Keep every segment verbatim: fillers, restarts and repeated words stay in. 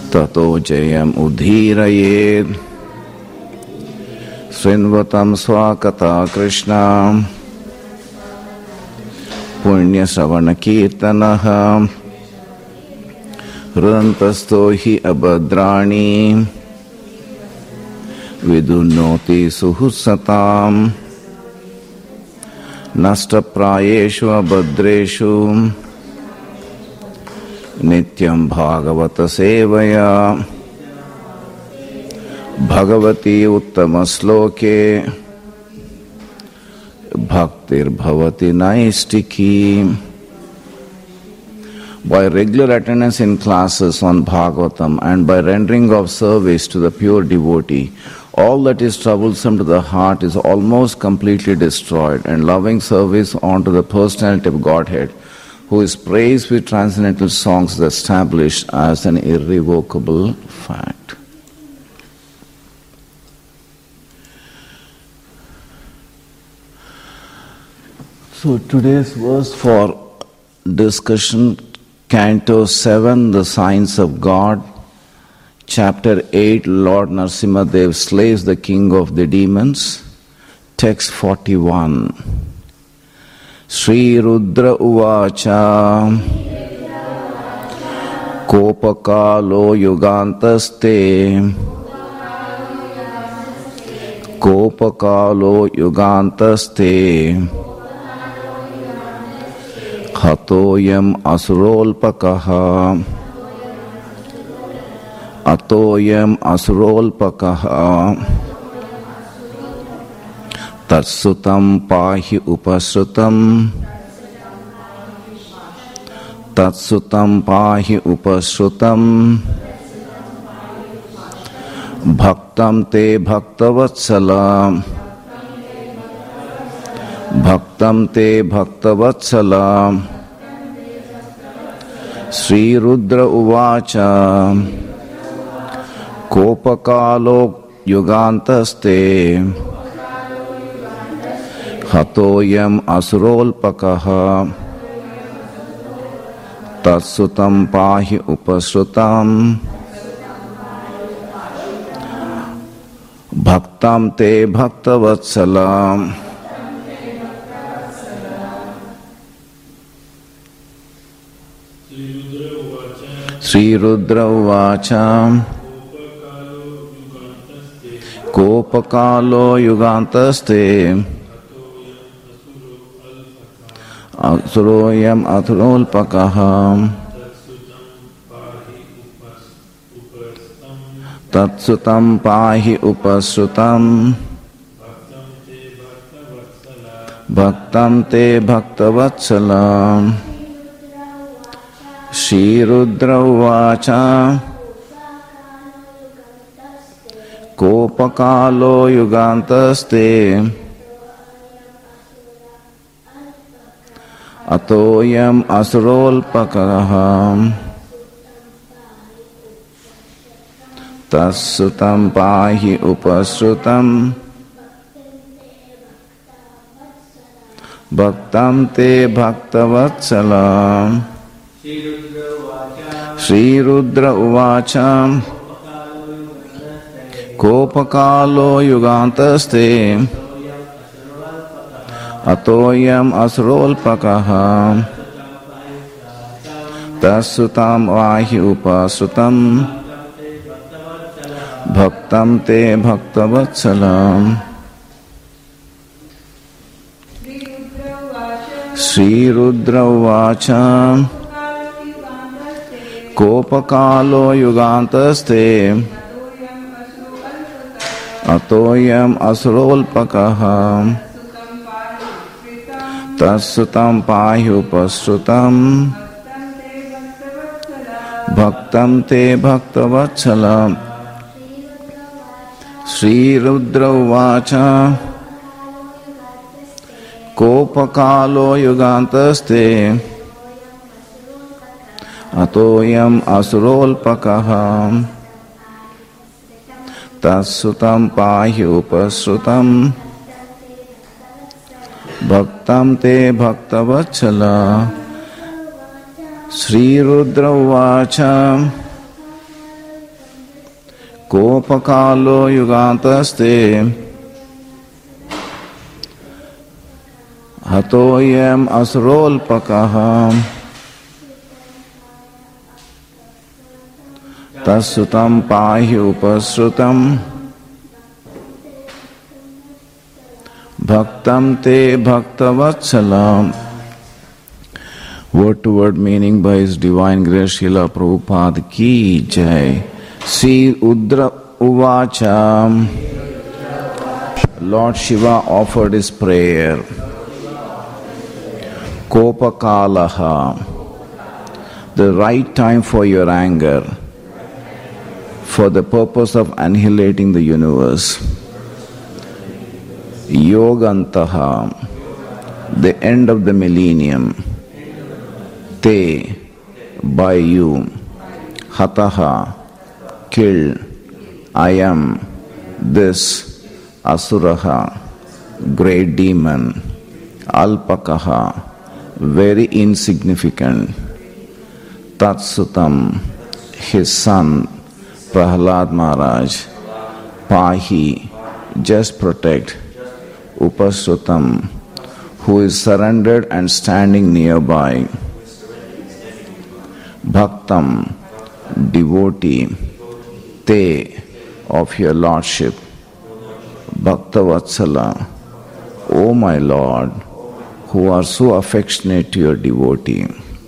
ततो जयम् उदीरयेत् शृण्वतं स्वाकथा कृष्णा पुण्यश्रवणकीर्तनः हृदन्तस्थो हि अभद्राणि विदुनोति सुहृत्सताम् नष्टप्रायेषु अभद्रेषु नित्यं भागवत सेवया Bhagwati उत्तमश्लोके भक्तिर्भवति नैष्टिकी. By regular attendance in classes on Bhagavatam and by rendering of service to the pure devotee, all that is troublesome to the heart is almost completely destroyed, and loving service unto the personality of Godhead, who is praised with transcendental songs, is established as an irrevocable fact. So today's verse for discussion, Canto seven, The Signs of God, Chapter eight, Lord Narasimhadev slays the king of the demons, Text forty-one. Sri Rudra Uvacha Kopakalo Yugantaste Kopakalo Yugantaste Hatoyam Asurolpakaha Atoyam Asurolpakaha Tatsutam Pahi Upasrutam Tatsutam Pahi Upasrutam Bhaktam Te Bhaktavatsala Bhaktam Te Bhaktavatsala Sri Rudra Uvacha Kopakalo Yugantaste Hatoyam Asurolpakaha Tatsutam Pahi Upasrutam Bhaktam Te Bhaktavatsala. Sri Rudra Uvacha Kopakalo Yugantaste Asuroyam Asurolpakaha Tatsutam Pahi Upasrutam Bhaktam Te Bhaktavatsala. Shri Rudra Uvacha Kopakalo Yugantaste Atoyam Asurolpakaha Tatsutam Pahi Upasrutam Bhaktam Te Bhaktavatsala. Shri Rudra Uvacha Kopakalo Yugantaste Atoyam Asurolpakaha Tatsutam Pahi Upasrutam Bhaktam Te Bhaktavatsala. Sri Rudra Uvacha Kopakalo Yugantaste Atoyam Asurolpakaha Tatsutam Pahi Upasrutam Bhaktam Te Bhaktavatsala. Sri Rudra Uvacha Kopakalo Yugantaste Atoyam Asurolpakaha Tatsutam Pahi Upasrutam Bhaktam Te Bhaktavatsala. Sri Rudra Uvacha Kopakalo yugantaste Hatoyam asrolpakaham Tasutam pahi upasrutam Bhaktam te bhaktavatsala. Word to word meaning by His Divine Grace Srila Prabhupada ki jai. Sri Udra Uvacha. Lord Shiva offered his prayer. Kopakalaha. The right time for your anger, for the purpose of annihilating the universe. Yogantaha, the end of the millennium. Te, by you. Hataha, killed. I am this Asuraha, great demon. Alpakaha, very insignificant. Tatsutam, his son, Prahlad Maharaj. Pahi, just protect. Upasrutam, who is surrendered and standing nearby. Bhaktam, devotee. Te, of your lordship. Bhaktavatsala, O my Lord, who are so affectionate to your devotee.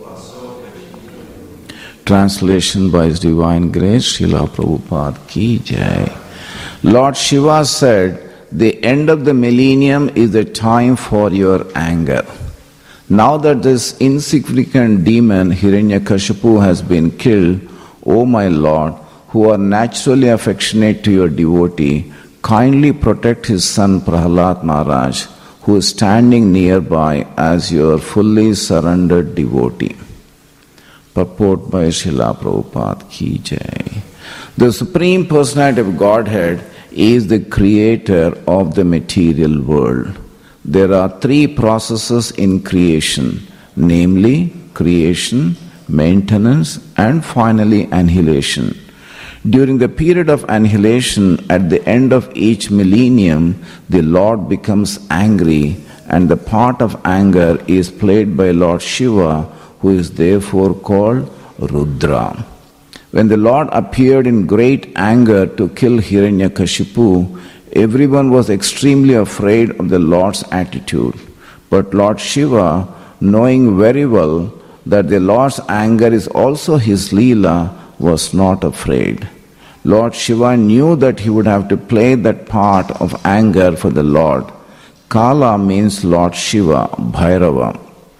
Translation by His Divine Grace Srila Prabhupada ki jai. Lord Shiva said, the end of the millennium is the time for your anger. Now that this insignificant demon Hiranyakashipu has been killed, O my Lord, who are naturally affectionate to your devotee, kindly protect his son Prahlad Maharaj, who is standing nearby as your fully surrendered devotee. Purport by Srila Prabhupada ki jai. The Supreme Personality of Godhead is the creator of the material world. There are three processes in creation, namely creation, maintenance, and finally annihilation. During the period of annihilation, at the end of each millennium, the Lord becomes angry, and the part of anger is played by Lord Shiva, who is therefore called Rudra. When the Lord appeared in great anger to kill Hiranyakashipu, everyone was extremely afraid of the Lord's attitude. But Lord Shiva, knowing very well that the Lord's anger is also his Leela, was not afraid. Lord Shiva knew that he would have to play that part of anger for the Lord. Kala means Lord Shiva, Bhairava.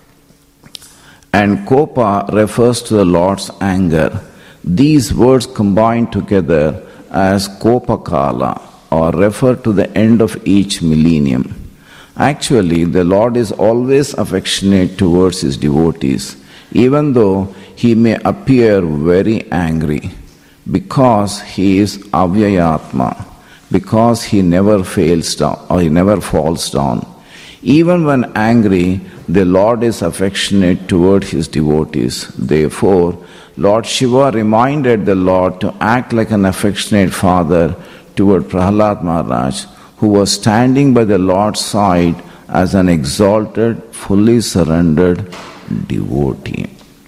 And Kopa refers to the Lord's anger. These words combine together as Kopakala, or refer to the end of each millennium. Actually, the Lord is always affectionate towards his devotees, even though he may appear very angry, because he is Avyayatma, because he never fails down or he never falls down. Even when angry, the Lord is affectionate toward his devotees. Therefore, Lord Shiva reminded the Lord to act like an affectionate father toward Prahlad Maharaj, who was standing by the Lord's side as an exalted, fully surrendered devotee.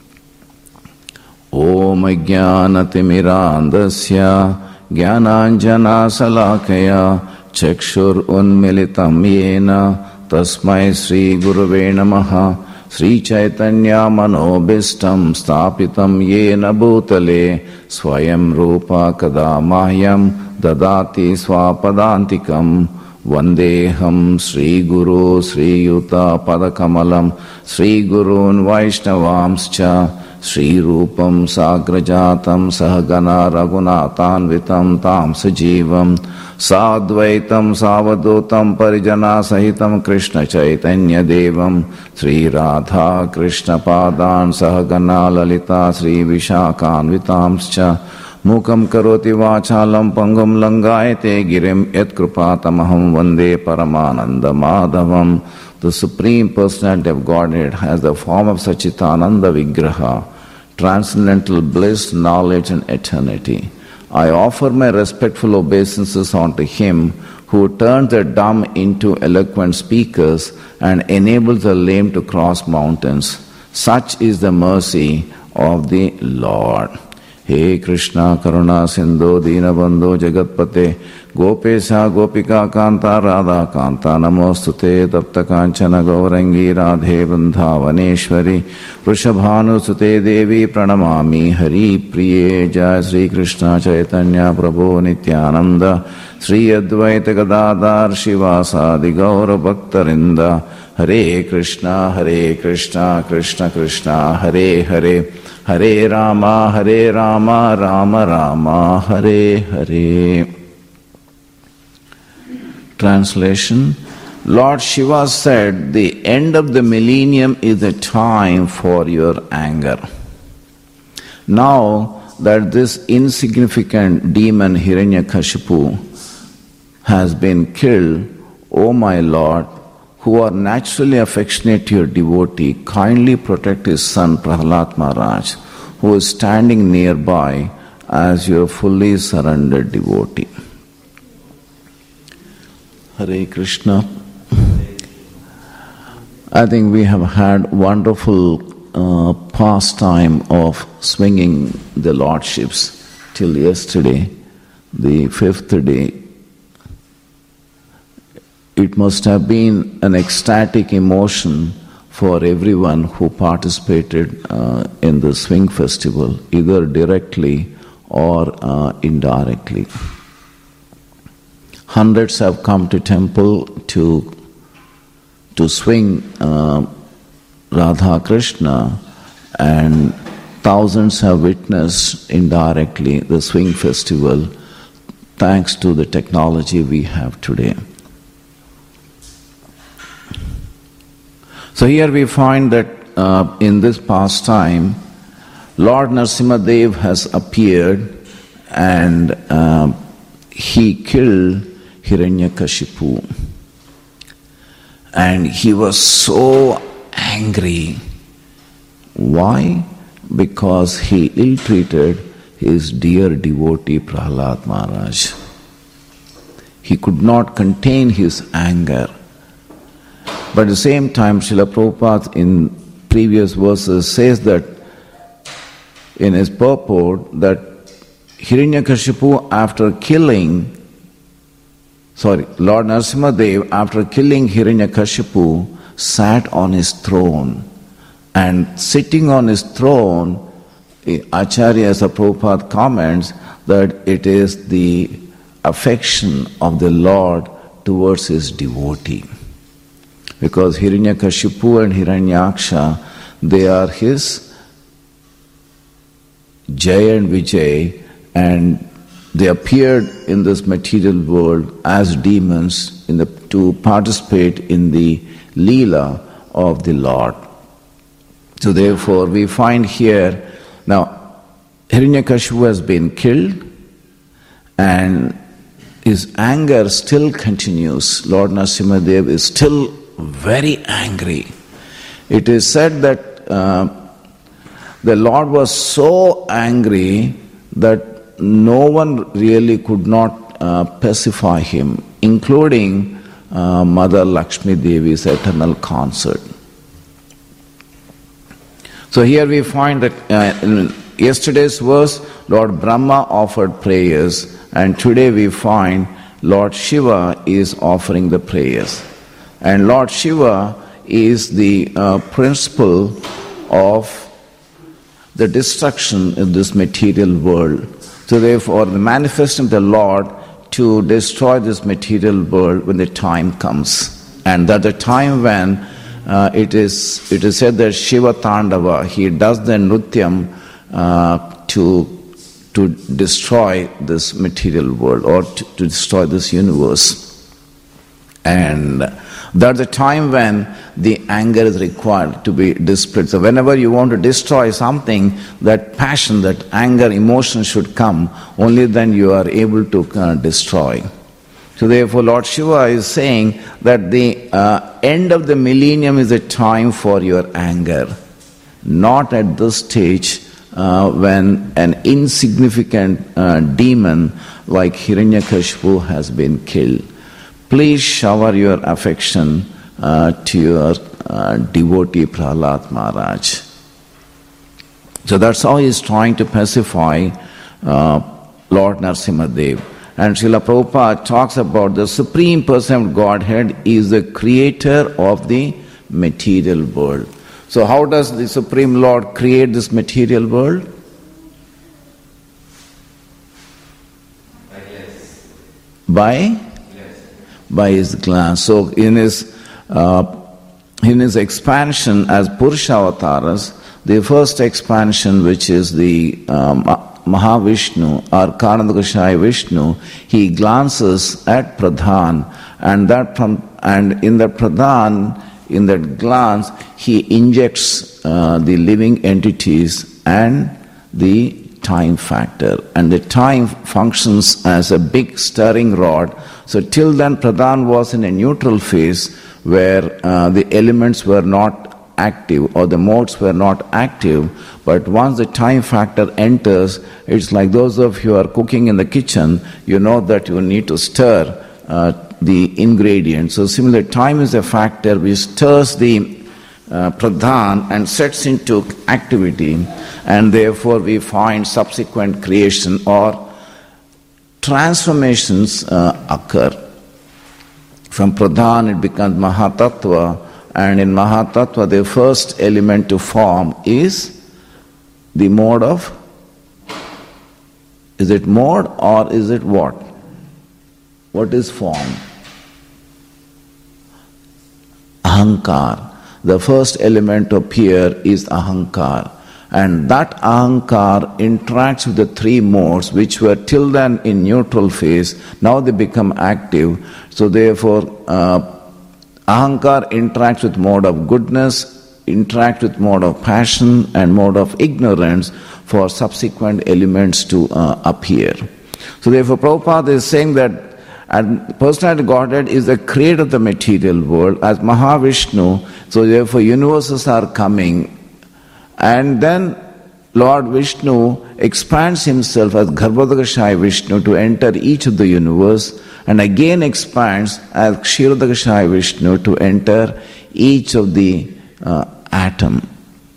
Om Jnanatimirandasya Jnananjana Salakaya Chakshur Unmilitam Yena Tasmai Sri Gurave Namaha Sri Chaitanya Manobhistam Stapitam Yena Bhutale Swayam Rupa Kadamahyam Dadati Swapadantikam Vandeham Sri Guru Sri Yuta Padakamalam Sri Gurun Vaishnavamscha Sri Rupam Sagrajatam Sahagana Raghunathanvitam Tam Sajivam Sadvaitam Savadutam Parijana Sahitam Krishna Chaitanya Devam Sri Radha Krishna Padan Sahagana Lalita Sri Vishakhanvitamscha Mukam Karoti Vachalam Pangam Langayate Girim Yat Krupatamaham Vande Paramananda Madhavam. The Supreme Personality of Godhead has the form of Sachitananda Vigraha, transcendental bliss, knowledge and eternity. I offer my respectful obeisances unto him who turns the dumb into eloquent speakers and enables the lame to cross mountains. Such is the mercy of the Lord. He Krishna Karuna Sindhu Dinabandhu Jagatpate Gopesha Gopika Kanta Radha Kanta Namostute Tapta Kanchana Gaurangi Radhe Vrindavaneshwari Vrishabhanu Sute Devi Pranamami Hari Priye Jai Sri Krishna Chaitanya Prabhu Nityananda Sri Advaita Gadadhar Shivasadi Gaura Bhaktarinda Hare Krishna Hare Krishna Krishna Krishna Hare Hare Hare Rama Hare Rama Rama Rama Hare Hare. Translation. Lord Shiva said, the end of the millennium is the time for your anger. Now that this insignificant demon Hiranyakashipu has been killed, O my Lord, who are naturally affectionate to your devotee, kindly protect his son Prahlad Maharaj, who is standing nearby as your fully surrendered devotee. Hare Krishna. I think we have had wonderful uh, pastime of swinging the lordships till yesterday, the fifth day. It must have been an ecstatic emotion for everyone who participated uh, in the swing festival, either directly or uh, indirectly. Hundreds have come to temple to to swing uh, Radha Krishna, and thousands have witnessed indirectly the swing festival thanks to the technology we have today. So here we find that uh, in this pastime, Lord Narasimhadev has appeared and uh, he killed Hiranyakashipu. And he was so angry. Why? Because he ill-treated his dear devotee Prahlad Maharaj. He could not contain his anger. But at the same time, Srila Prabhupada in previous verses says that in his purport that Hiranyakashipu after killing, sorry, Lord Narasimhadev after killing Hiranyakashipu sat on his throne, and sitting on his throne, Acharya Prabhupada comments that it is the affection of the Lord towards his devotee. Because Hiranyakashipu and Hiranyaksha, they are his Jay and Vijay, and they appeared in this material world as demons in the, to participate in the Leela of the Lord. So therefore we find here, now Hiranyakashipu has been killed and his anger still continues. Lord Narasimhadev is still very angry. It is said that uh, the Lord was so angry that no one really could not uh, pacify him, including uh, Mother Lakshmi Devi's eternal consort. So here we find that uh, in yesterday's verse, Lord Brahma offered prayers, and today we find Lord Shiva is offering the prayers. And Lord Shiva is the uh, principle of the destruction in this material world. So therefore, the manifestation of the Lord to destroy this material world when the time comes. And that the time when uh, it is it is said that Shiva Tandava, he does the Nrutyam uh, to, to destroy this material world or to, to destroy this universe. And that's the time when the anger is required to be displayed. So whenever you want to destroy something, that passion, that anger, emotion should come. Only then you are able to uh, destroy. So therefore Lord Shiva is saying that the uh, end of the millennium is a time for your anger. Not at this stage uh, when an insignificant uh, demon like Hiranyakashipu has been killed. Please shower your affection uh, to your uh, devotee Prahlad Maharaj. So that's how he is trying to pacify uh, Lord Narasimhadev. And Srila Prabhupada talks about the Supreme Person of Godhead is the creator of the material world. So how does the Supreme Lord create this material world? By glass. By? Glass. By his glass. So in his, uh, in his expansion as Purusha Avataras, the first expansion, which is the um, Mahavishnu or Karnadakashaya Vishnu, he glances at Pradhan, and that from, and in that Pradhan, in that glance, he injects uh, the living entities and the time factor. And the time functions as a big stirring rod. So till then, Pradhan was in a neutral phase where uh, the elements were not active or the modes were not active, but once the time factor enters, it's like those of you who are cooking in the kitchen, you know that you need to stir uh, the ingredients. So similarly, time is a factor which stirs the uh, pradhan and sets into activity, and therefore we find subsequent creation or transformations uh, occur. From pradhan it becomes mahatattva, and in Mahatattva, the first element to form is the mode of, is it mode or is it what? What is form? Ahankar. The first element to appear is Ahankar. And that Ahankar interacts with the three modes which were till then in neutral phase. Now they become active. So therefore, uh, Ahankar interacts with mode of goodness, interacts with mode of passion and mode of ignorance for subsequent elements to uh, appear. So therefore Prabhupada is saying that and personality Godhead is the creator of the material world as Mahavishnu, so therefore universes are coming, and then Lord Vishnu expands himself as Garbhodakashaya Vishnu to enter each of the universe, and again expands as Kshirodakashaya Vishnu to enter each of the uh, atom.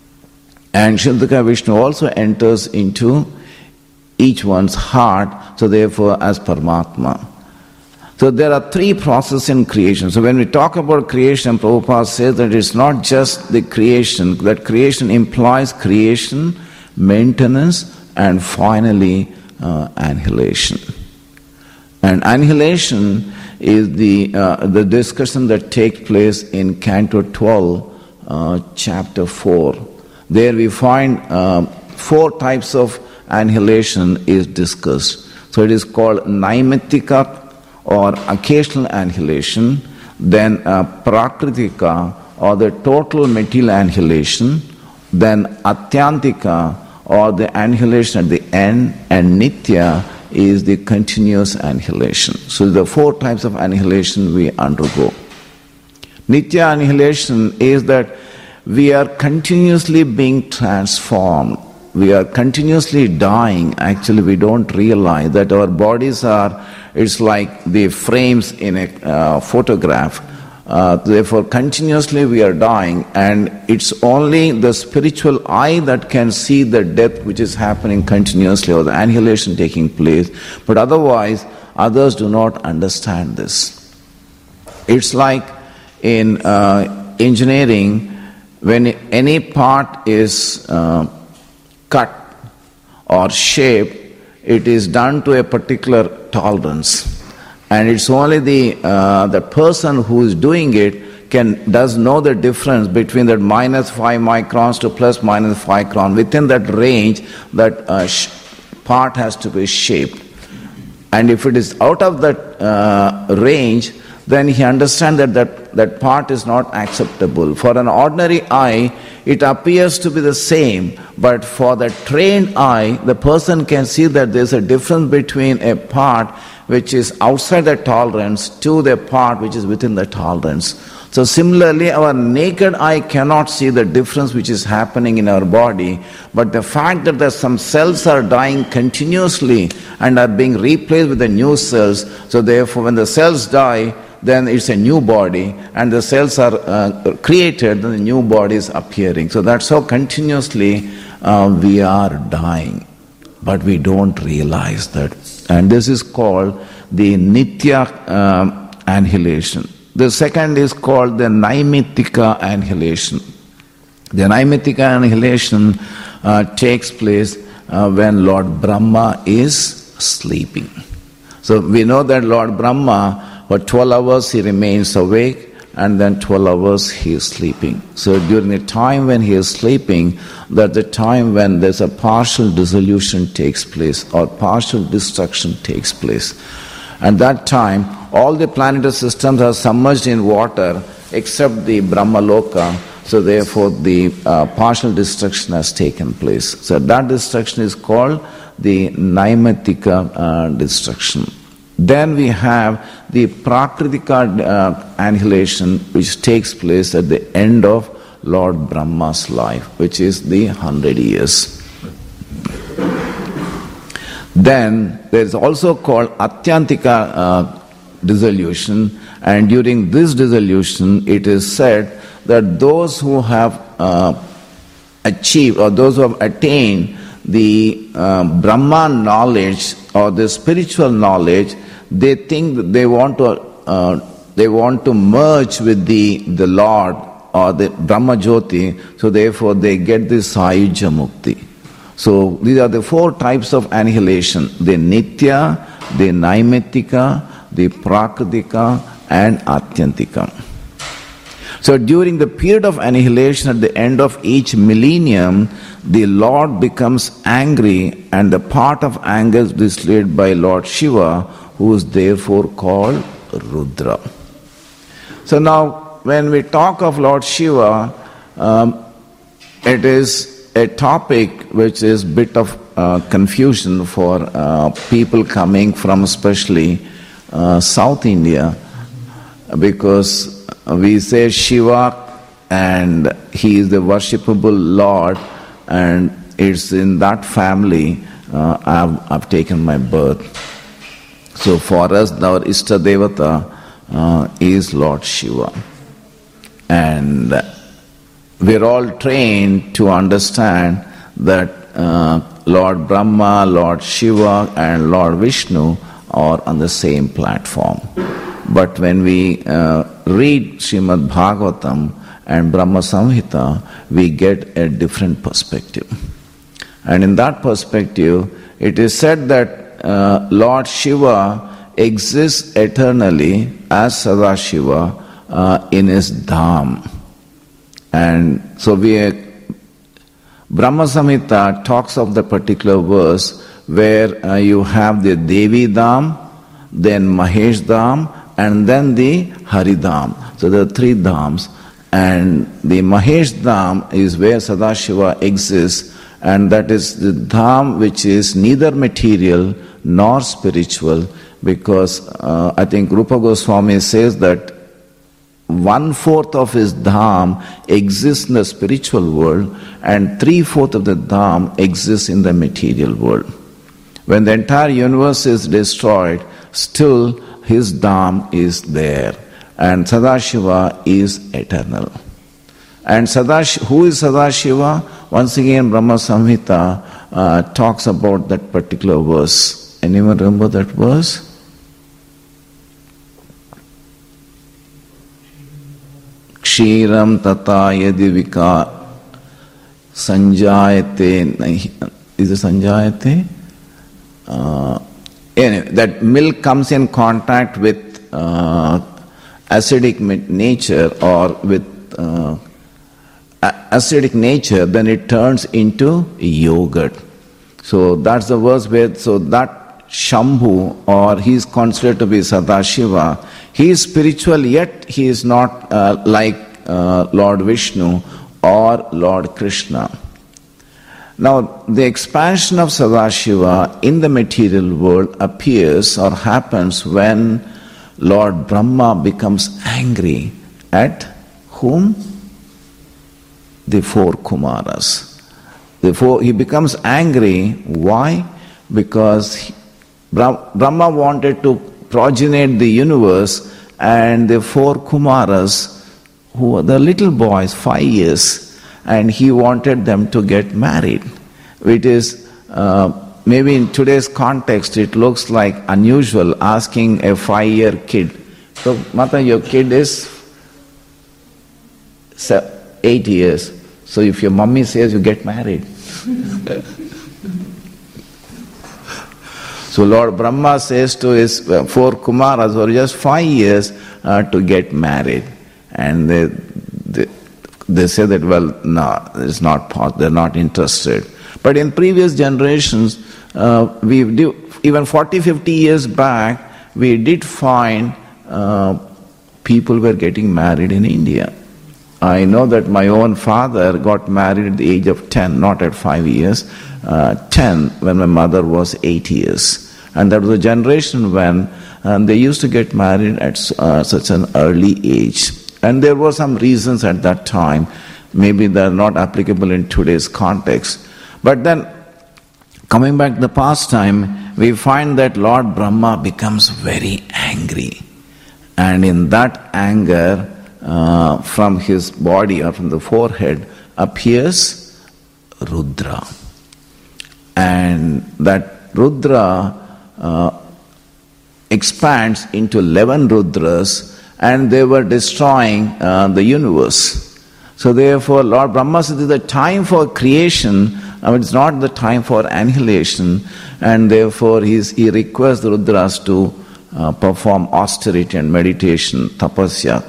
And Kshirodakashaya Vishnu also enters into each one's heart, so therefore as Paramatma. So there are three processes in creation. So when we talk about creation, Prabhupada says that it's not just the creation, that creation implies creation, maintenance, and finally uh, annihilation. And annihilation is the uh, the discussion that takes place in Canto twelve, uh, Chapter four. There we find uh, four types of annihilation is discussed. So it is called Naimittika or occasional annihilation, then uh, Prakritika or the total material annihilation, then Atyantika or the annihilation at the end, and Nitya is the continuous annihilation. So the four types of annihilation we undergo. Nitya annihilation is that we are continuously being transformed. We are continuously dying. Actually, we don't realize that our bodies are, it's like the frames in a uh, photograph. Uh, therefore, continuously we are dying, and it's only the spiritual eye that can see the death which is happening continuously or the annihilation taking place. But otherwise, others do not understand this. It's like in uh, engineering, when any part is uh, cut or shaped, it is done to a particular tolerance. And it's only the uh, the person who is doing it can does know the difference between that minus five microns to plus minus five micron. Within that range, that uh, sh- part has to be shaped. And if it is out of that uh, range, then he understands that, that that part is not acceptable. For an ordinary eye, it appears to be the same, but for the trained eye, the person can see that there is a difference between a part which is outside the tolerance to the part which is within the tolerance. So similarly, our naked eye cannot see the difference which is happening in our body, but the fact that there some cells are dying continuously and are being replaced with the new cells, so therefore when the cells die, then it's a new body, and the cells are uh, created, then the new body is appearing. So that's how continuously uh, we are dying, but we don't realize that. And this is called the Nitya um, annihilation. The second is called the Naimittika annihilation. The Naimittika annihilation uh, takes place uh, when Lord Brahma is sleeping. So we know that Lord Brahma, for twelve hours he remains awake, and then twelve hours he is sleeping. So during the time when he is sleeping, that's the time when there's a partial dissolution takes place or partial destruction takes place. At that time, all the planetary systems are submerged in water except the Brahmaloka, so therefore the uh, partial destruction has taken place. So that destruction is called the Naimittika uh, destruction. Then we have the Prakritika uh, annihilation, which takes place at the end of Lord Brahma's life, which is the hundred years. Then there is also called Atyantika uh, dissolution, and during this dissolution it is said that those who have uh, achieved or those who have attained the uh, Brahma knowledge or the spiritual knowledge, they think that they want to uh, they want to merge with the the Lord or the Brahma Jyoti, so therefore they get this Sayujya Mukti. So these are the four types of annihilation: the Nitya, the Naimittika, the Prakritika, and Atyantika. So during the period of annihilation at the end of each millennium, the Lord becomes angry, and the part of anger is displayed by Lord Shiva, who is therefore called Rudra. So now when we talk of Lord Shiva, um, it is a topic which is a bit of uh, confusion for uh, people coming from especially uh, South India, because we say Shiva and he is the worshipable Lord, and it's in that family uh, I've, I've taken my birth. So for us, our Ishta Devata uh, is Lord Shiva. And we're all trained to understand that uh, Lord Brahma, Lord Shiva, and Lord Vishnu are on the same platform. But when we uh, read Srimad Bhagavatam and Brahma Samhita, we get a different perspective. And in that perspective, it is said that uh, Lord Shiva exists eternally as Sadashiva uh, in his Dham. And so we, Brahma Samhita talks of the particular verse where uh, you have the Devi Dham, then Mahesh Dham, and then the Hari Dham. So there are three Dhams, and the Mahesh Dham is where Sadashiva exists, and that is the Dham which is neither material nor spiritual, because uh, I think Rupa Goswami says that one-fourth of his dham exists in the spiritual world and three-fourths of the dham exists in the material world. When the entire universe is destroyed, still his dham is there, and Sadashiva is eternal. And Sadash- who is Sadashiva? Once again, Brahma Samhita uh, talks about that particular verse. Anyone remember that verse? Kshiram tata yadi vika sanjayate nahi. Is it sanjayate? Uh, anyway, that milk comes in contact with uh, acidic nature or with uh, acidic nature, then it turns into yogurt. So that's the verse where, so that Shambhu, or he is considered to be Sadashiva, he is spiritual, yet he is not uh, like uh, Lord Vishnu or Lord Krishna. Now, the expansion of Sadashiva in the material world appears or happens when Lord Brahma becomes angry at whom? The four Kumaras. Therefore, he becomes angry. Why? Because he, Brahma wanted to progenate the universe, and the four Kumaras, who were the little boys, five years, and he wanted them to get married. It is, uh, maybe in today's context, it looks like unusual asking a five-year kid. So, Mata, your kid is eight years. So if your mummy says you get married. So Lord Brahma says to his four Kumaras who are just five years uh, to get married. And they, they, they say that, well, no, it's not possible, they're not interested. But in previous generations, uh, we do, even forty, fifty years back, we did find uh, people were getting married in India. I know that my own father got married at the age of ten, not at five years, uh, ten when my mother was eight years. And that was a generation when um, they used to get married at uh, such an early age. And there were some reasons at that time. Maybe they're not applicable in today's context. But then, coming back to the past time, we find that Lord Brahma becomes very angry. And in that anger, uh, from his body or from the forehead, appears Rudra. And that Rudra uh, expands into eleven Rudras, and they were destroying uh, the universe. So therefore, Lord Brahma said, "This is the time for creation, I mean, it's not the time for annihilation," and therefore he's, he requests the Rudras to uh, perform austerity and meditation, tapasya.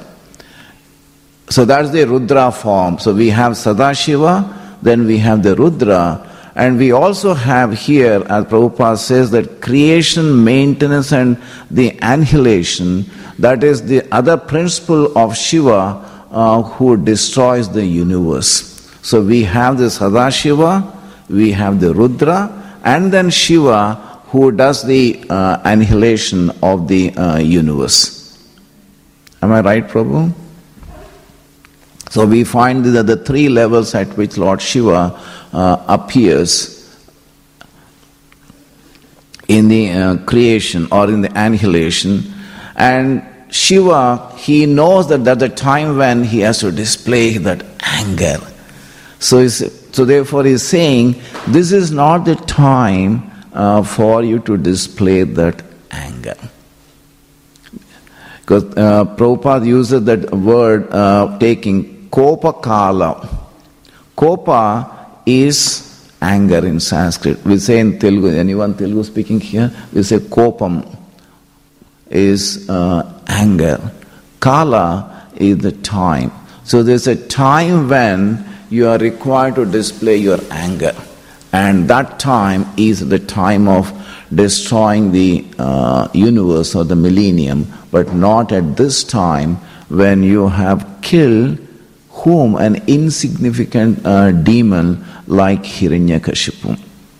So that's the Rudra form. So we have Sadashiva, then we have the Rudra, and we also have here, as Prabhupada says, that creation, maintenance and the annihilation, that is the other principle of Shiva uh, who destroys the universe. So we have the Sadashiva, we have the Rudra, and then Shiva who does the uh, annihilation of the uh, universe. Am I right, Prabhu? So we find that the three levels at which Lord Shiva uh, appears in the uh, creation or in the annihilation. And Shiva, he knows that that's the time when he has to display that anger. So, so therefore he is saying, this is not the time uh, for you to display that anger. Because uh, Prabhupada uses that word uh, taking Kopa Kala. Kopa is anger in Sanskrit. We say in Telugu, anyone Telugu speaking here? We say Kopam is uh, anger. Kala is the time. So there's a time when you are required to display your anger. And that time is the time of destroying the uh, universe or the millennium, but not at this time when you have killed whom? An insignificant uh, demon like Hiranyakashipu.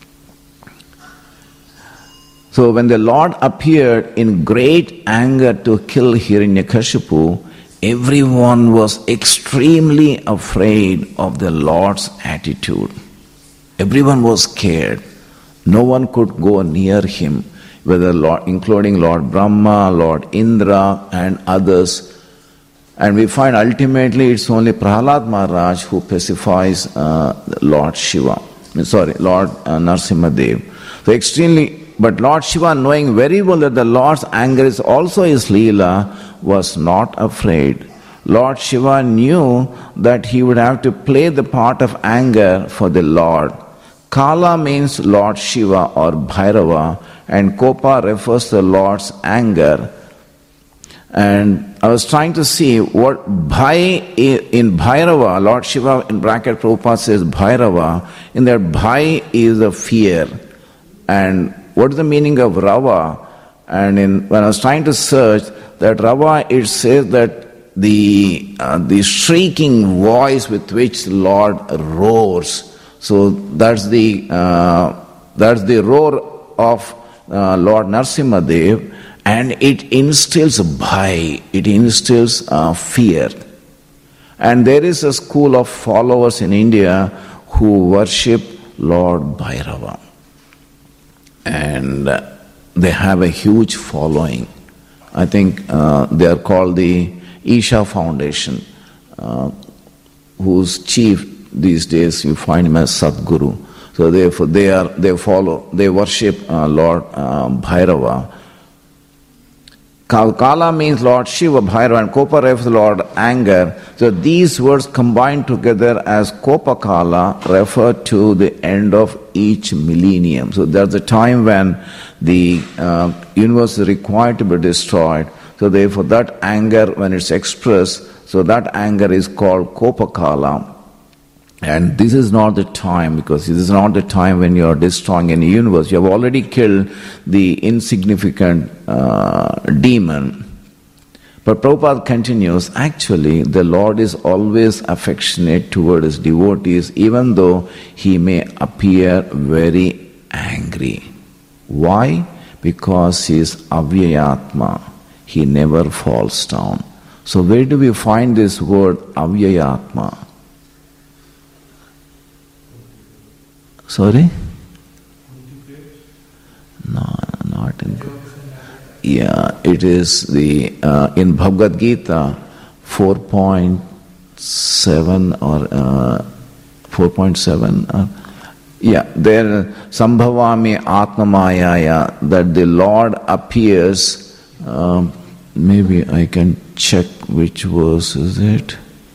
So when the Lord appeared in great anger to kill Hiranyakashipu, everyone was extremely afraid of the Lord's attitude. Everyone was scared. No one could go near him, whether Lord, including Lord Brahma, Lord Indra, and others. And we find ultimately it's only Prahlad Maharaj who pacifies uh, Lord Shiva. Sorry, Lord uh, Narsimhadev. So extremely, but Lord Shiva, knowing very well that the Lord's anger is also his Leela, was not afraid. Lord Shiva knew that he would have to play the part of anger for the Lord. Kala means Lord Shiva or Bhairava, and Kopa refers to the Lord's anger. And I was trying to see what Bhai in Bhairava, Lord Shiva in bracket Prabhupada says Bhairava, in that Bhai is a fear. And what is the meaning of Rava? And in, when I was trying to search that Rava, it says that the uh, the shrieking voice with which the Lord roars. So that's the uh, that's the roar of uh, Lord Narsimhadev, and it instills bhai, it instills uh, fear. And there is a school of followers in India who worship Lord Bhairava. And uh, they have a huge following. I think uh, they are called the Isha Foundation, uh, whose chief these days you find him as Sadguru. So therefore they are they follow they worship uh, Lord uh, Bhairava. Kala means Lord Shiva, Bhairava, and Kopa refers to Lord anger. So these words combined together as Kopakala refer to the end of each millennium. So there's a time when the uh, universe is required to be destroyed. So therefore that anger, when it's expressed, so that anger is called Kopakala. And this is not the time, because this is not the time when you are destroying any universe. You have already killed the insignificant uh, demon. But Prabhupada continues, actually the Lord is always affectionate toward his devotees, even though he may appear very angry. Why? Because he is Avyayatma. He never falls down. So where do we find this word Avyayatma? Sorry? No, not in. Yeah, it is the uh, in Bhagavad Gita four point seven or uh, four point seven. Uh, yeah, there Sambhavami Atmamayaya, that the Lord appears. Um, maybe I can check which verse is it.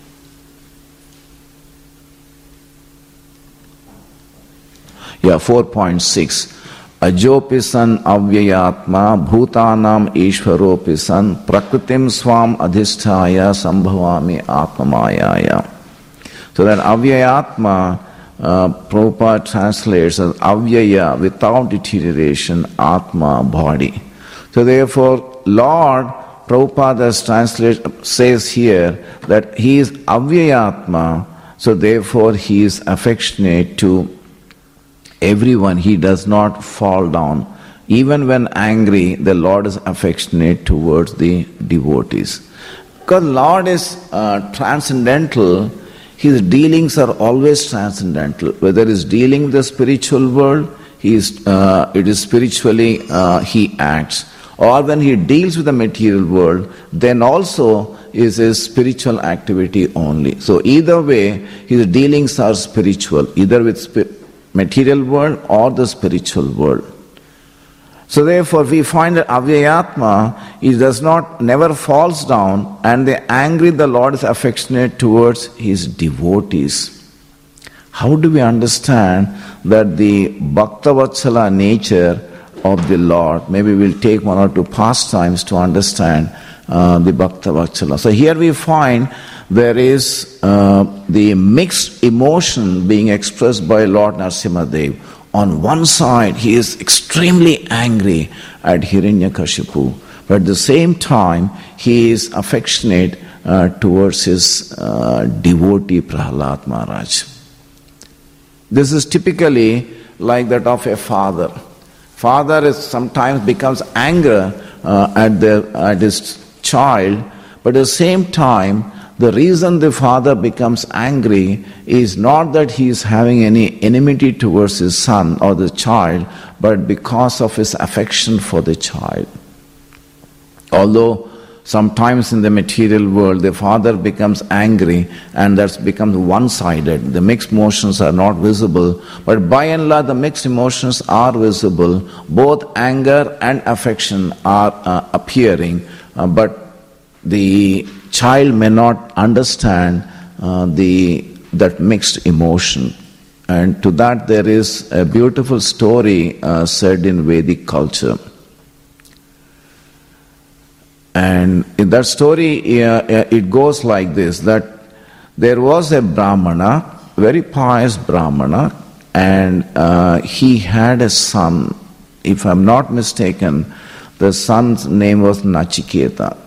Yeah, four point six. Ajopi san avyayatma bhutanam ishvaropi san prakritim swam adhisthaya sambhavami atmamayaya. So that avyayatma, uh, Prabhupada translates as avyaya, without deterioration, atma, body. So therefore, Lord, Prabhupada has translated, says here that he is avyayatma, so therefore he is affectionate to everyone. He does not fall down. Even when angry, the Lord is affectionate towards the devotees. Because Lord is uh, transcendental, his dealings are always transcendental. Whether he's dealing with the spiritual world, he is, uh, it is spiritually uh, he acts. Or when he deals with the material world, then also is his spiritual activity only. So either way, his dealings are spiritual, either with spiritual material world or the spiritual world. So therefore we find that Avyayatma, he does not, never falls down, and the angry the Lord is affectionate towards his devotees. How do we understand that the Bhaktavatsala nature of the Lord? Maybe we'll take one or two pastimes to understand uh, the Bhaktavatsala. So here we find there is uh, the mixed emotion being expressed by Lord Narasimhadev. On one side, he is extremely angry at Hiranyakashipu, but at the same time, he is affectionate uh, towards his uh, devotee Prahlad Maharaj. This is typically like that of a father. Father is sometimes becomes angry uh, at, the, at his child, but at the same time, the reason the father becomes angry is not that he is having any enmity towards his son or the child, but because of his affection for the child. Although sometimes in the material world the father becomes angry and that becomes one-sided, the mixed emotions are not visible, but by and large the mixed emotions are visible. Both anger and affection are uh, appearing, uh, but the child may not understand uh, the that mixed emotion. And to that there is a beautiful story uh, said in Vedic culture. And in that story uh, it goes like this, that there was a Brahmana, very pious Brahmana, and uh, he had a son. If I'm not mistaken, the son's name was Nachiketa.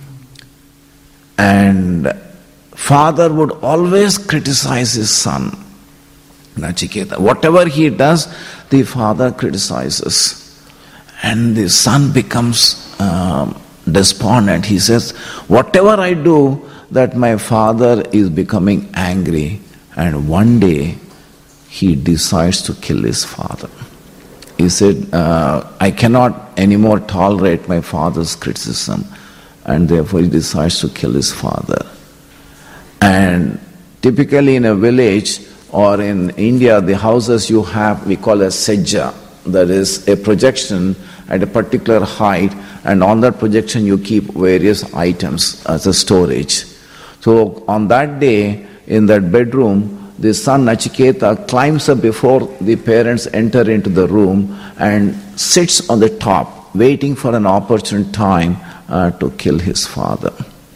And father would always criticize his son, Nachiketa. Whatever he does, the father criticizes. And the son becomes um, despondent. He says, whatever I do, that my father is becoming angry, and one day he decides to kill his father. He said, uh, I cannot anymore tolerate my father's criticism, and therefore he decides to kill his father. And typically in a village or in India, the houses you have, we call a sejja, that is a projection at a particular height, and on that projection you keep various items as a storage. So on that day, in that bedroom, the son Nachiketa climbs up before the parents enter into the room and sits on the top, waiting for an opportune time uh, to kill his father.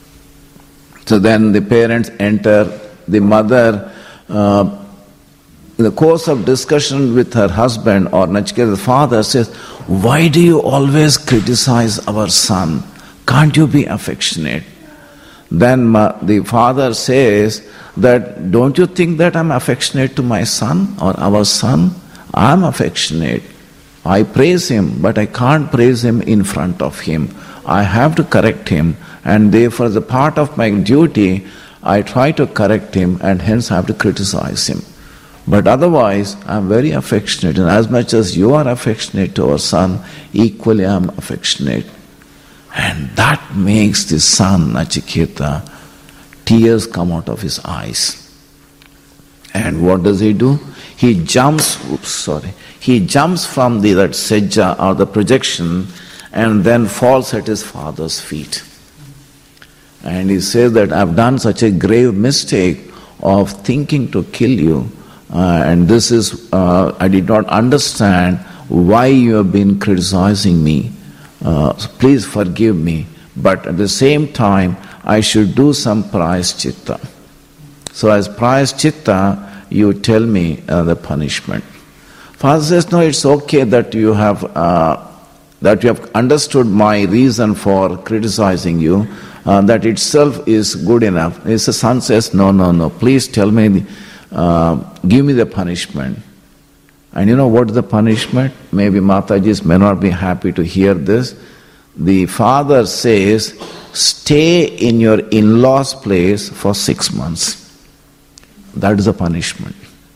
So then the parents enter, the mother, uh, in the course of discussion with her husband or Nachiketa's father, says, why do you always criticize our son? Can't you be affectionate? Then ma- the father says that, don't you think that I'm affectionate to my son or our son? I'm affectionate. I praise him, but I can't praise him in front of him. I have to correct him, and therefore as a part of my duty, I try to correct him, and hence I have to criticize him. But otherwise, I'm very affectionate, and as much as you are affectionate to our son, equally I'm affectionate. And that makes the son, Nachiketa, tears come out of his eyes. And what does he do? He jumps, oops, sorry, he jumps from the that sejja or the projection and then falls at his father's feet. And he says that I've done such a grave mistake of thinking to kill you. Uh, and this is, uh, I did not understand why you have been criticizing me. Uh, so please forgive me. But at the same time, I should do some prayaschitta. So as prayaschitta, you tell me uh, the punishment. Father says, no, it's okay that you have uh, that you have understood my reason for criticizing you. Uh, that itself is good enough. His son says, no, no, no, please tell me the, Uh, give me the punishment. And you know what is the punishment? Maybe Matajis may not be happy to hear this. The father says, stay in your in-laws' place for six months. That is the punishment.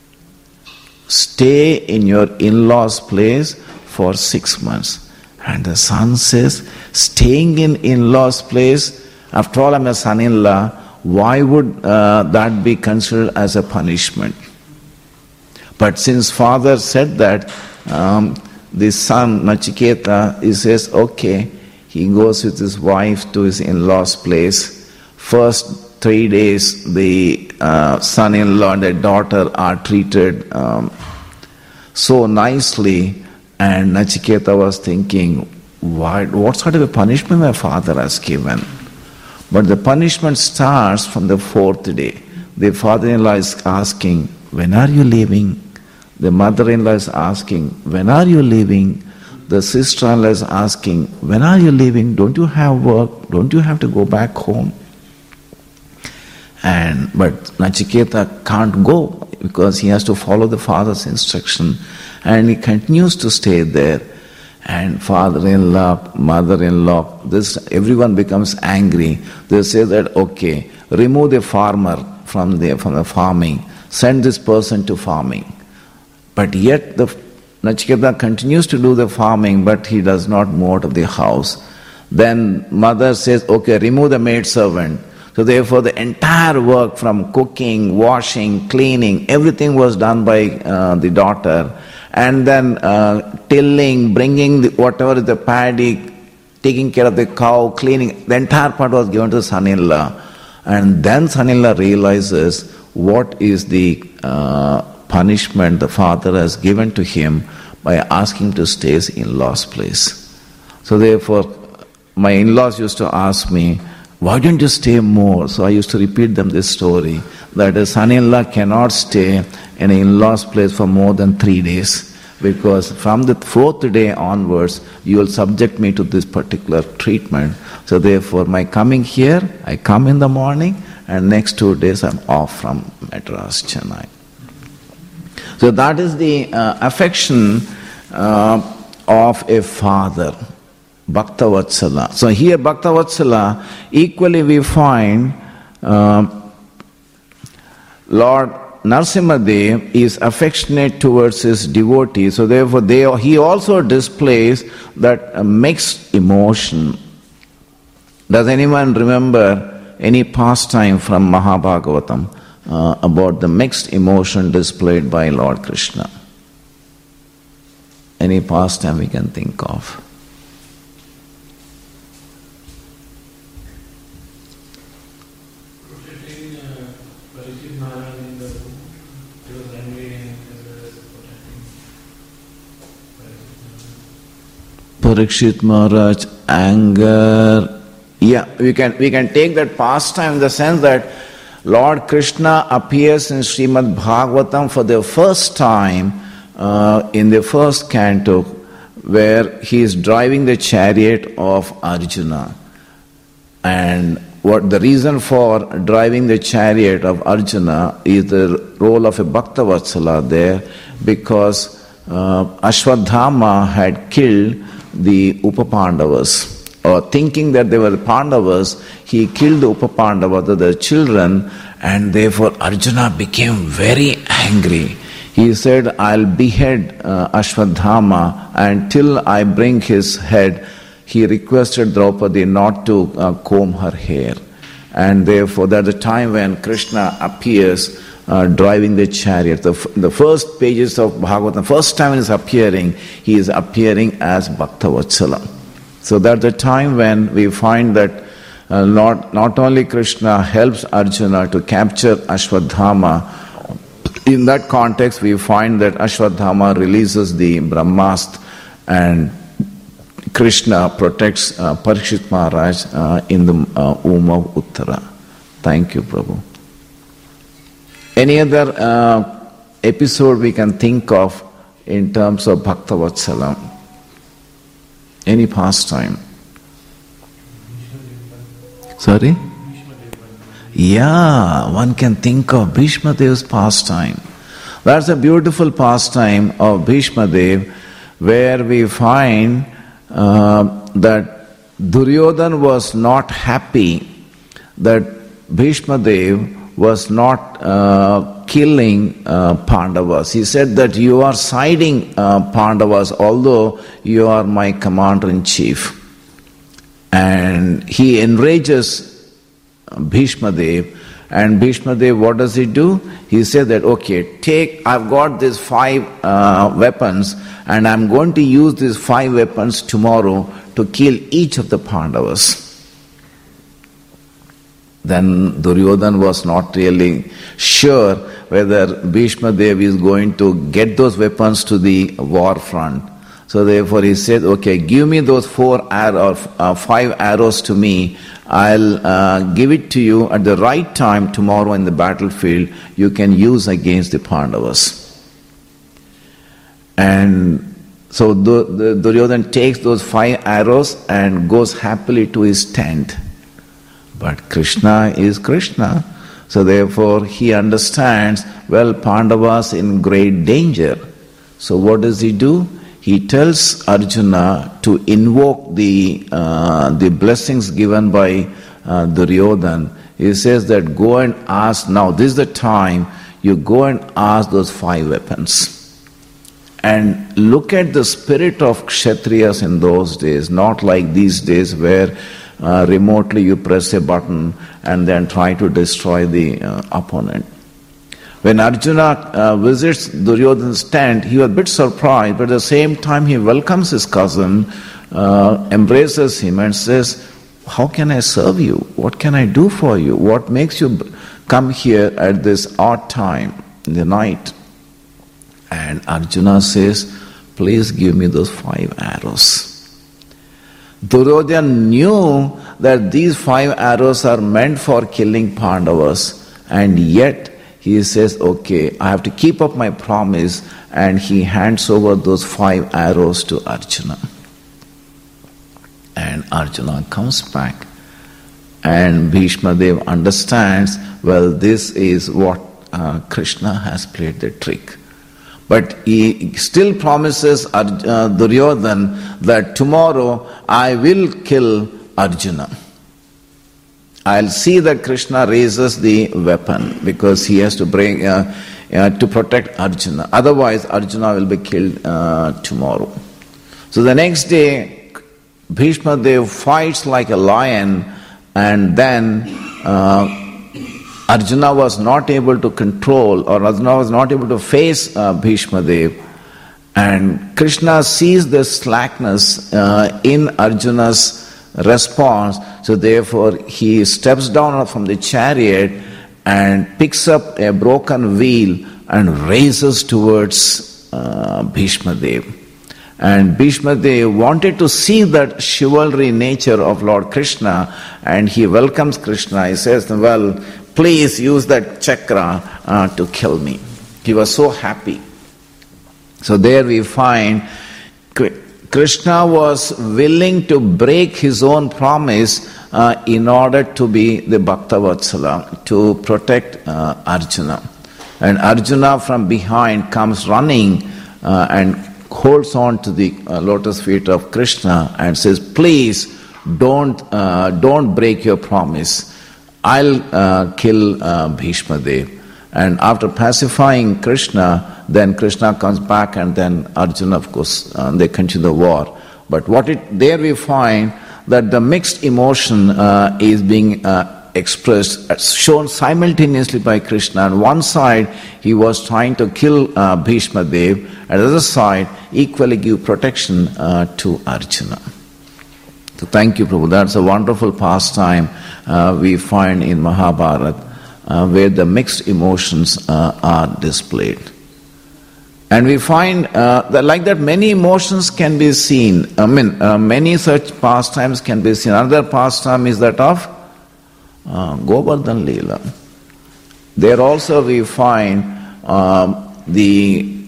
Stay in your in-laws' place for six months. And the son says, staying in in-laws' place, after all I'm a son-in-law, why would uh, that be considered as a punishment? But since father said that, um, the son Nachiketa, he says, okay, he goes with his wife to his in-laws' place. First three days, the uh, son-in-law and the daughter are treated um, so nicely, and Nachiketa was thinking, why, what sort of a punishment my father has given? But the punishment starts from the fourth day. The father-in-law is asking, when are you leaving? The mother-in-law is asking, when are you leaving? The sister-in-law is asking, when are you leaving? Don't you have work? Don't you have to go back home? And but Nachiketa can't go because he has to follow the father's instruction, and he continues to stay there. And father-in-law, mother-in-law, this everyone becomes angry. They say that, okay, remove the farmer from the from the farming, send this person to farming. But yet the Nachiketa continues to do the farming, but he does not move out of the house. Then mother says, okay, remove the maidservant. So therefore the entire work from cooking, washing, cleaning, everything was done by uh, the daughter. And then uh, tilling, bringing the, whatever is the paddy, taking care of the cow, cleaning, the entire part was given to the son-in-law. And then son-in-law realizes what is the uh, punishment the father has given to him by asking him to stay his in-laws' place. So therefore, my in-laws used to ask me, why don't you stay more? So I used to repeat them this story, that a son-in-law cannot stay in an in-law's place for more than three days, because from the fourth day onwards, you will subject me to this particular treatment. So therefore, my coming here, I come in the morning, and next two days I'm off from Madras, Chennai. So that is the uh, affection uh, of a father. Bhaktavatsala. So here Bhaktavatsala, equally we find uh, Lord Narasimhadev is affectionate towards his devotees, so therefore they, he also displays that uh, mixed emotion. Does anyone remember any pastime from Mahabhagavatam uh, about the mixed emotion displayed by Lord Krishna? Any pastime we can think of? Protecting uh, Parikshit Maharaj in the room, he was angry and as well as protecting Parikshit Maharaj. Parikshit Maharaj, anger. Yeah, we can we can take that pastime in the sense that Lord Krishna appears in Srimad Bhagavatam for the first time uh, in the first canto, where he is driving the chariot of Arjuna. And what the reason for driving the chariot of Arjuna is the role of a Bhaktavatsala there, because uh, Ashwadhama had killed the Upapandavas. Or thinking that they were the Pandavas, he killed the Upapandavas, the children, and therefore Arjuna became very angry. He said, I'll behead uh, Ashwadhama, and till I bring his head, he requested Draupadi not to uh, comb her hair. And therefore, that's the time when Krishna appears uh, driving the chariot. The, f- the first pages of Bhagavatam, first time he is appearing, he is appearing as Bhaktavatsala. So that's the time when we find that uh, not, not only Krishna helps Arjuna to capture Ashwadhama, in that context we find that Ashwadhama releases the Brahmastra and Krishna protects uh, Parikshit Maharaj uh, in the uh, womb of Uttara. Thank you, Prabhu. Any other uh, episode we can think of in terms of Bhaktavatsala? Any pastime? Sorry? Yeah, one can think of Bhishma Dev's pastime. That's a beautiful pastime of Bhishma Dev, where we find uh, that Duryodhana was not happy that Bhishma Dev was not uh, killing uh, Pandavas. He said that you are siding uh, Pandavas, although you are my commander-in-chief. And he enrages Bhishma Dev, and Bhishma Dev, what does he do? He said that, okay, take, I've got these five uh, weapons, and I'm going to use these five weapons tomorrow to kill each of the Pandavas. Then Duryodhana was not really sure whether Bhishma Dev is going to get those weapons to the war front. So therefore he said, okay, give me those four arrows, uh, five arrows to me. I'll uh, give it to you at the right time tomorrow in the battlefield. You can use against the Pandavas. And so the, the Duryodhana takes those five arrows and goes happily to his tent. But Krishna is Krishna. So therefore he understands, well, Pandavas in great danger. So what does he do? He tells Arjuna to invoke the uh, the blessings given by uh, Duryodhana. He says that go and ask, now this is the time, you go and ask those five weapons. And look at the spirit of Kshatriyas in those days, not like these days where uh, remotely you press a button and then try to destroy the uh, opponent. When Arjuna uh, visits Duryodhana's tent, he was a bit surprised, but at the same time he welcomes his cousin, uh, embraces him and says, how can I serve you? What can I do for you? What makes you come here at this odd time in the night? And Arjuna says, please give me those five arrows. Duryodhana knew that these five arrows are meant for killing Pandavas, and yet he says, okay, I have to keep up my promise, and he hands over those five arrows to Arjuna. And Arjuna comes back, and Bhishma Dev understands, well, this is what uh, Krishna has played the trick. But he still promises uh, Duryodhana that tomorrow I will kill Arjuna. I'll see that Krishna raises the weapon because he has to bring uh, uh, to protect Arjuna. Otherwise, Arjuna will be killed uh, tomorrow. So the next day, Bhishma Dev fights like a lion, and then uh, Arjuna was not able to control, or Arjuna was not able to face uh, Bhishma Dev. And Krishna sees this slackness uh, in Arjuna's response, so therefore he steps down from the chariot and picks up a broken wheel and races towards uh, Bhishma Dev. And Bhishma Dev wanted to see that chivalry nature of Lord Krishna, and he welcomes Krishna. He says, well, please use that chakra uh, to kill me. He was so happy. So there we find Krishna was willing to break his own promise uh, in order to be the Bhaktavatsala, to protect uh, Arjuna. And Arjuna from behind comes running uh, and holds on to the uh, lotus feet of Krishna and says, please don't, uh, don't break your promise. I'll uh, kill uh, Bhishma Dev. And after pacifying Krishna, then Krishna comes back, and then Arjuna, of course, uh, they continue the war. But what it there we find that the mixed emotion uh, is being uh, expressed, uh, shown simultaneously by Krishna. On one side, he was trying to kill uh, Bhishma Dev. At the other side, equally give protection uh, to Arjuna. So thank you, Prabhu. That's a wonderful pastime uh, we find in Mahabharata, uh, where the mixed emotions uh, are displayed. And we find uh, that like that many emotions can be seen. I mean, uh, many such pastimes can be seen. Another pastime is that of uh, Govardhan Leela. There also we find um, the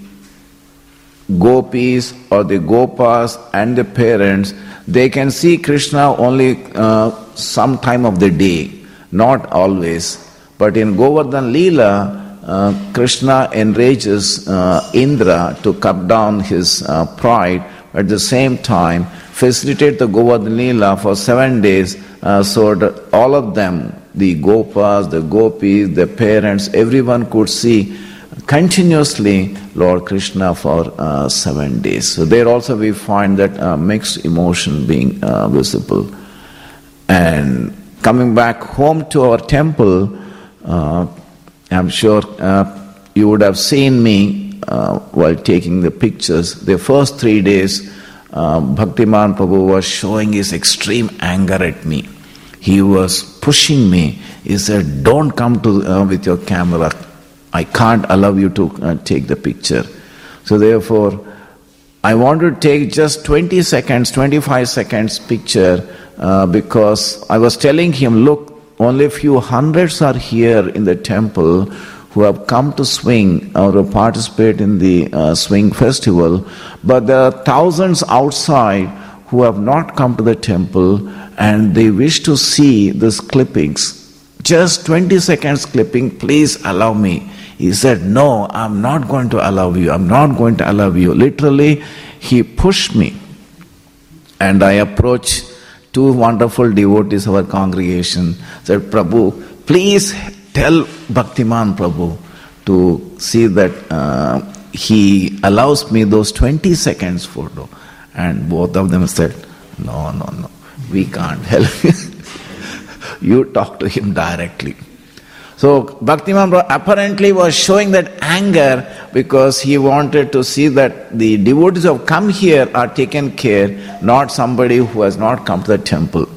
gopis or the gopas and the parents, they can see Krishna only uh, some time of the day, not always. But in Govardhan Leela, Uh, Krishna enrages uh, Indra to cut down his uh, pride, at the same time facilitate the Govardhan Leela for seven days uh, so that all of them, the Gopas, the Gopis, the parents, everyone could see continuously Lord Krishna for uh, seven days. So there also we find that uh, mixed emotion being uh, visible. And coming back home to our temple, uh, I'm sure uh, you would have seen me uh, while taking the pictures. The first three days, uh, Bhaktiman Prabhu was showing his extreme anger at me. He was pushing me. He said, don't come to uh, with your camera. I can't allow you to uh, take the picture. So therefore, I want to take just twenty seconds, twenty-five seconds picture uh, because I was telling him, look, only a few hundreds are here in the temple who have come to swing or to participate in the uh, swing festival, but there are thousands outside who have not come to the temple and they wish to see these clippings. Just twenty seconds clipping, please allow me. He said, no, I'm not going to allow you, I'm not going to allow you. Literally, he pushed me. And I approached two wonderful devotees of our congregation, said, Prabhu, please tell Bhaktiman Prabhu to see that uh, he allows me those twenty seconds photo. And both of them said, no, no, no, we can't help you. You talk to him directly. So Bhaktiman Prabhu apparently was showing that anger because he wanted to see that the devotees who have come here are taken care, not somebody who has not come to the temple.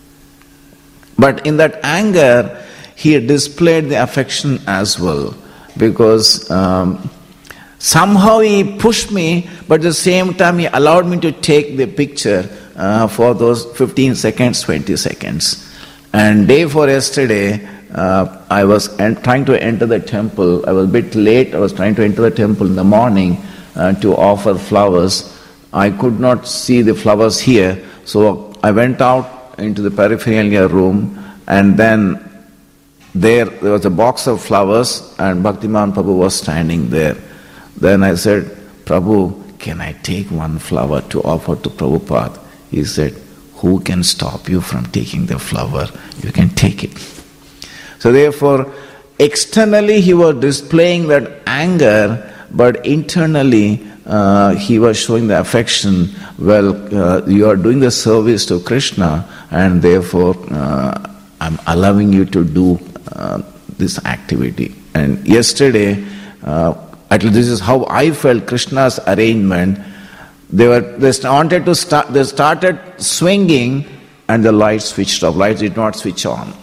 But in that anger, he displayed the affection as well, because um, somehow he pushed me, but at the same time he allowed me to take the picture uh, for those fifteen seconds, twenty seconds. And day before yesterday, Uh, I was en- trying to enter the temple. I was a bit late. I was trying to enter the temple in the morning uh, to offer flowers. I could not see the flowers here, so I went out into the peripheral room, and then there there was a box of flowers, and Bhaktiman Prabhu was standing there. Then I said, Prabhu, can I take one flower to offer to Prabhupada? He said, who can stop you from taking the flower? You can take it. So therefore, externally he was displaying that anger, but internally uh, he was showing the affection. Well, uh, you are doing the service to Krishna, and therefore uh, I'm allowing you to do uh, this activity. And yesterday, uh, at least this is how I felt Krishna's arrangement. They were they wanted to start. They started swinging, and the light switched off. Lights did not switch on.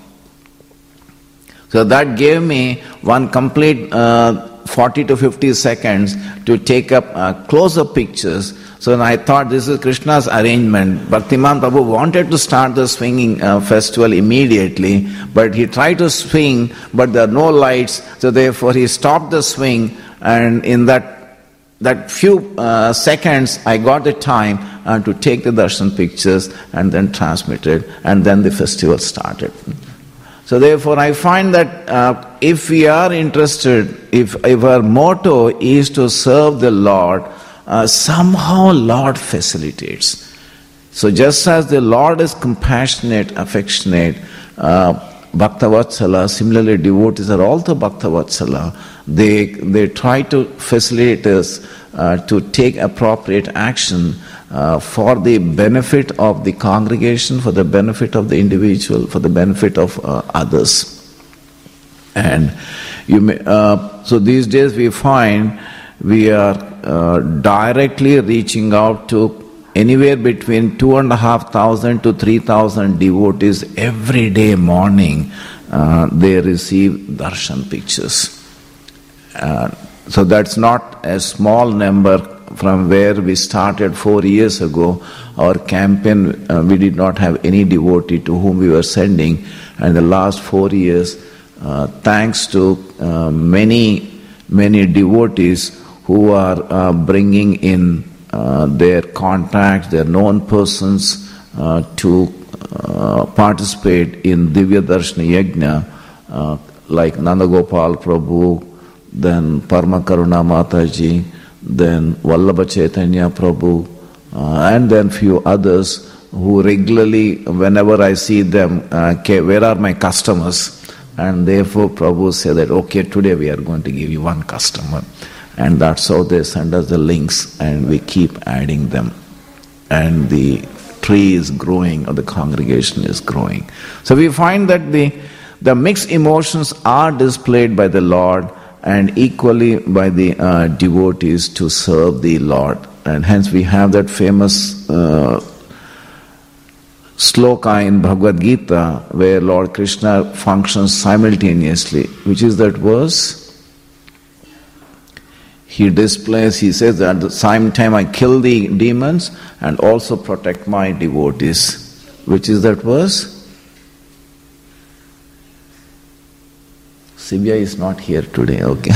So that gave me one complete uh, forty to fifty seconds to take up uh, close-up pictures. So I thought this is Krishna's arrangement. Bhaktiman Prabhu wanted to start the swinging uh, festival immediately, but he tried to swing, but there are no lights, so therefore he stopped the swing, and in that that few uh, seconds I got the time uh, to take the darshan pictures and then transmit it, and then the festival started. So therefore I find that uh, if we are interested, if, if our motto is to serve the Lord, uh, somehow Lord facilitates. So just as the Lord is compassionate, affectionate, uh, Bhaktavatsala, similarly devotees are also Bhaktavatsala. They, they try to facilitate us uh, to take appropriate action Uh, for the benefit of the congregation, for the benefit of the individual, for the benefit of uh, others. And you may, uh, so these days we find we are uh, directly reaching out to anywhere between two and a half thousand to three thousand devotees every day morning. Uh, they receive darshan pictures. Uh, so that's not a small number. From where we started four years ago, our campaign, uh, we did not have any devotee to whom we were sending. And the last four years, uh, thanks to uh, many, many devotees who are uh, bringing in uh, their contacts, their known persons uh, to uh, participate in Divya Darshana Yajna, uh, like Nandagopal Prabhu, then Parma Karuna Mataji, then Vallabha Chaitanya Prabhu, uh, and then few others who regularly, whenever I see them, uh, okay, where are my customers? And therefore Prabhu said that, okay, today we are going to give you one customer. And that's how they send us the links, and we keep adding them. And the tree is growing, or the congregation is growing. So we find that the, the mixed emotions are displayed by the Lord, and equally by the uh, devotees to serve the Lord. And hence we have that famous uh, sloka in Bhagavad Gita where Lord Krishna functions simultaneously, which is that verse. He displays, he says that at the same time I kill the demons and also protect my devotees. Which is that verse? Sivya is not here today, okay.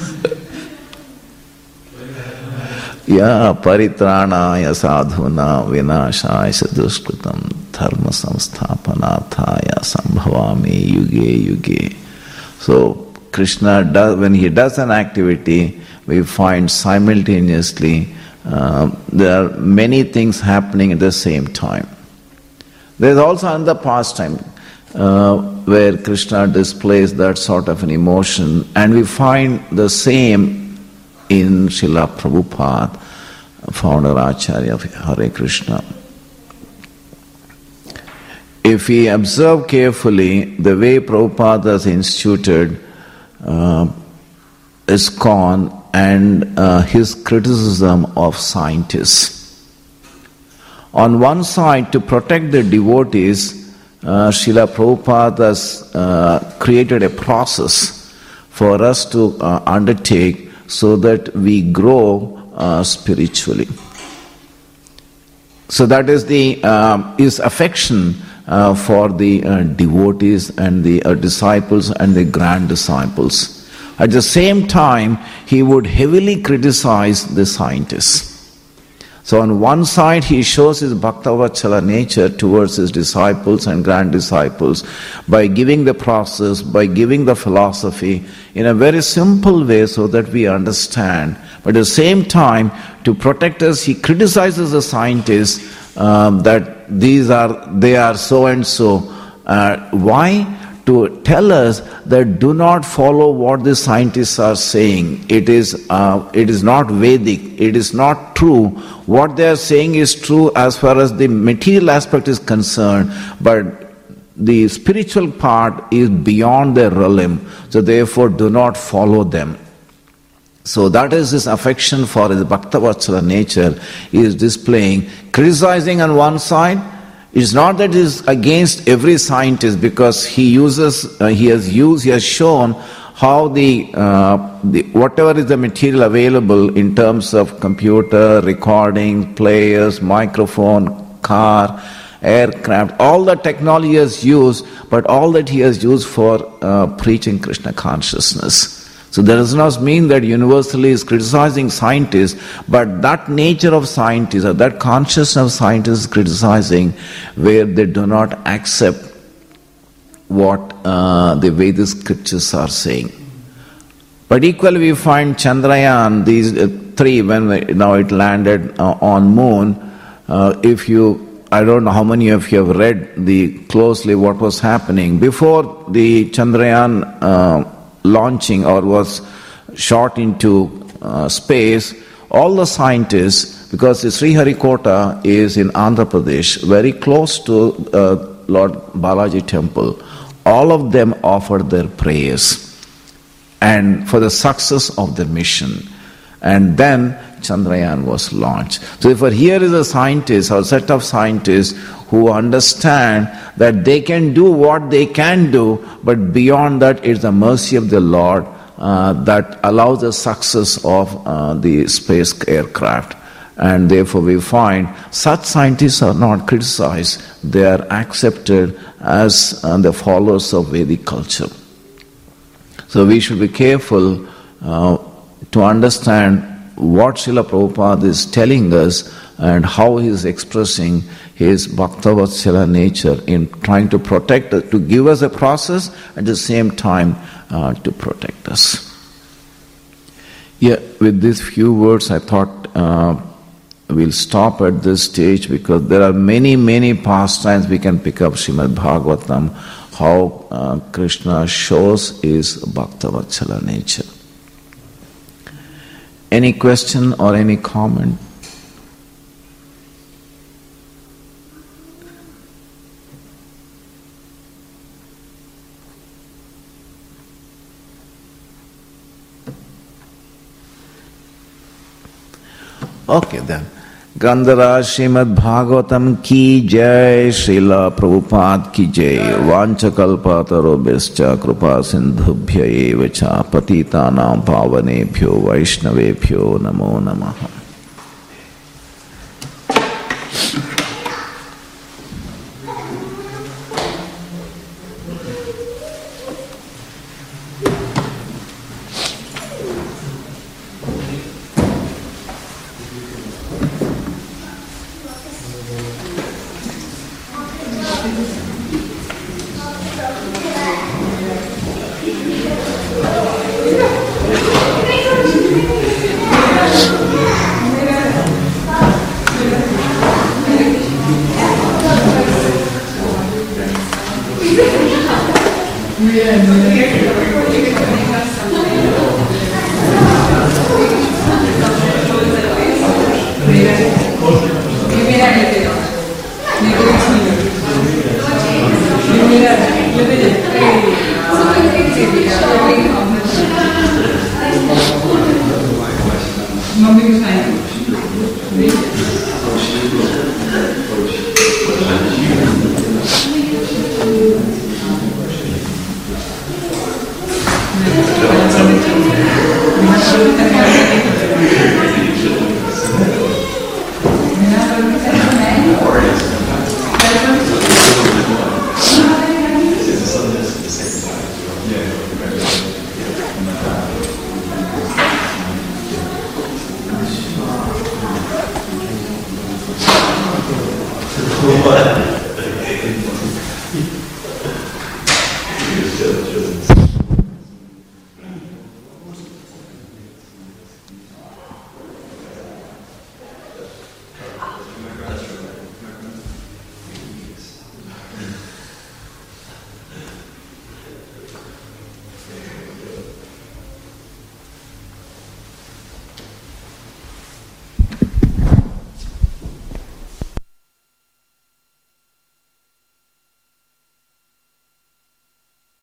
Ya paritranaya sadhuna vinashaya sadushkritam dharma samsthapanataya sambhavami yuge yuge. So Krishna does, when he does an activity, we find simultaneously uh, there are many things happening at the same time. There is also another pastime uh, where Krishna displays that sort of an emotion, and we find the same in Srila Prabhupada, founder Acharya of Hare Krishna. If we observe carefully the way Prabhupada has instituted uh, ISKCON and uh, his criticism of scientists. On one side, to protect the devotees, uh, Srila Prabhupada has uh, created a process for us to uh, undertake so that we grow uh, spiritually. So that is the uh, his affection uh, for the uh, devotees and the uh, disciples and the grand disciples. At the same time, he would heavily criticize the scientists. So on one side, he shows his Bhaktavatsala nature towards his disciples and grand disciples by giving the process, by giving the philosophy in a very simple way so that we understand. But at the same time, to protect us, he criticizes the scientists um, that these are, they are so and so. Uh, why? To tell us that do not follow what the scientists are saying. It is, uh, it is not Vedic. It is not true. What they are saying is true as far as the material aspect is concerned, but the spiritual part is beyond their realm. So therefore, do not follow them. So that is his affection for his Bhaktavatsala nature is displaying, criticizing on one side. It's not that he's against every scientist, because he uses, uh, he has used, he has shown how the, uh, the whatever is the material available in terms of computer, recording, players, microphone, car, aircraft, all the technology he has used, but all that he has used for uh, preaching Krishna consciousness. So that does not mean that universally is criticizing scientists, but that nature of scientists, or that consciousness of scientists is criticizing where they do not accept what uh, the Vedic scriptures are saying. But equally we find Chandrayaan, these uh, three, when we, now it landed uh, on moon, uh, if you, I don't know how many of you have read the closely what was happening. Before the Chandrayaan uh, launching or was shot into uh, space, all the scientists, because the Sriharikota is in Andhra Pradesh, very close to uh, Lord Balaji temple, all of them offered their prayers and for the success of the mission. And then Chandrayaan was launched. So therefore here is a scientist or set of scientists who understand that they can do what they can do, but beyond that it's the mercy of the Lord uh, that allows the success of uh, the space aircraft. And therefore we find such scientists are not criticized, they are accepted as uh, the followers of Vedic culture. So we should be careful uh, to understand what Srila Prabhupada is telling us and how he is expressing his Bhaktavatsala nature in trying to protect us, to give us a process, at the same time uh, to protect us. Yeah, with these few words I thought uh, we'll stop at this stage, because there are many, many pastimes we can pick up Srimad Bhagavatam, how uh, Krishna shows his Bhaktavatsala nature. Any question or any comment? Okay then. Gandhara Srimad Bhagavatam ki jai, Srila Prabhupada ki jai, Vanchakalpatarobhascha Krupa Sindhubhya eva cha, Patitanam Pavanebhyo Vaishnavebhyo Namo Namaha. Yeah, yeah.